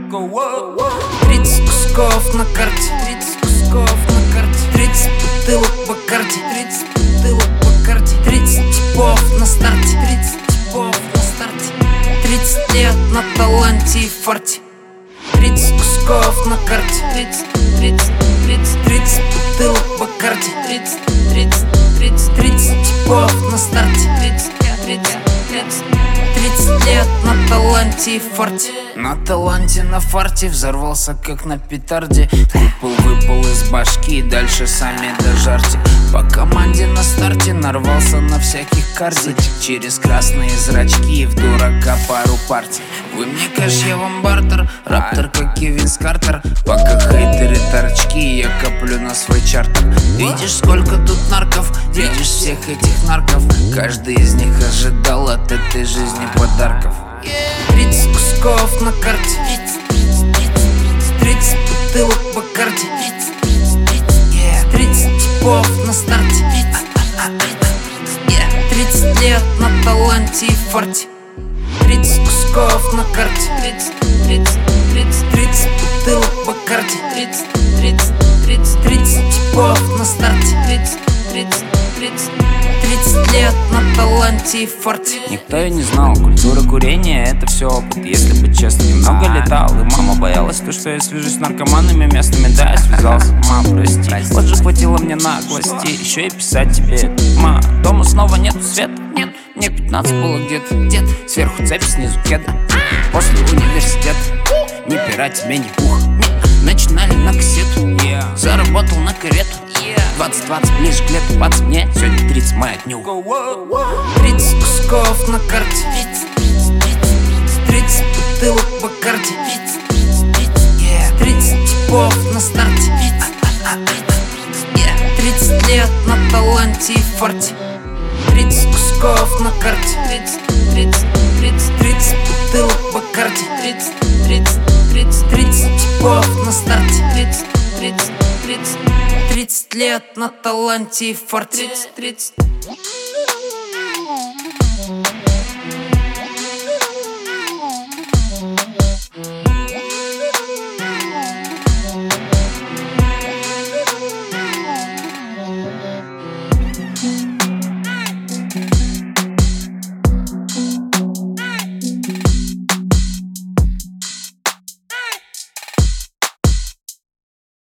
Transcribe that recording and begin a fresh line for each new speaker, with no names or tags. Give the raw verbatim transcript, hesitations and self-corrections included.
Тридцать кусков на карте, тридцать кусков на карте, тридцать бутылок Бакарди, тридцать бутылок Бакарди, тридцать типов на старте, тридцать типов на старте, тридцать лет на таланте и фарте. Тридцать кусков на карте, тридцать, тридцать, тридцать, тридцать бутылок Бакарди, тридцать, тридцать, тридцать, тридцать типов на старте, тридцать, тридцать, тридцать, тридцать лет на таланте и фарте. На таланте, на фарте взорвался как на петарде. Выпал, выпал из башки, дальше сами дожарьте. По команде на старте нарвался на всяких карди. Через красные зрачки в дурака пару партий. Вы мне кэш, я вам бартер, раптор как Кевин Картер. Пока хейтеры торчки, я коплю на свой чартер. Видишь, сколько тут нарков, видишь всех этих нарков. Каждый из них ожидал от этой жизни подарков. Тридцать кусков на карте, тридцать бутылок Бакарди, тридцать типов на старте, тридцать лет на таланте и фарте. Тридцать кусков на карте, тридцать, тридцать, тридцать, тридцать бутылок Бакарди, тридцать, тридцать, тридцать, тридцать типов на старте, тридцать, тридцать, тридцать, тридцать лет на таланте и фарте.
Никто и не знал, культура курения — это все опыт. Если быть честным, немного летал, и мама боялась то, что я свяжусь с наркоманами местными. Да, я связался, ма, прости. Вот же хватило мне наглости еще и писать тебе: ма, дома снова нету света. Нет, мне пятнадцать было где-то, дед. Сверху цепь, снизу кеды. После университета ни пера тебе, ни пух. Начинали на кассету, заработал на карету. Двадцать, двадцать, ближе к лету, пац, мне сегодня тридцать, моя днюха.
Тридцать кусков на карте, тридцать бутылок Бакарди, тридцать типов на старте, тридцать лет на таланте и фарте. Тридцать кусков на карте, тридцать, тридцать, тридцать, тридцать бутылок Бакарди, тридцать, тридцать, тридцать, тридцать типов на старте, тридцать, тридцать, тридцать, тридцать лет на таланте и фарте. Тридцать, тридцать.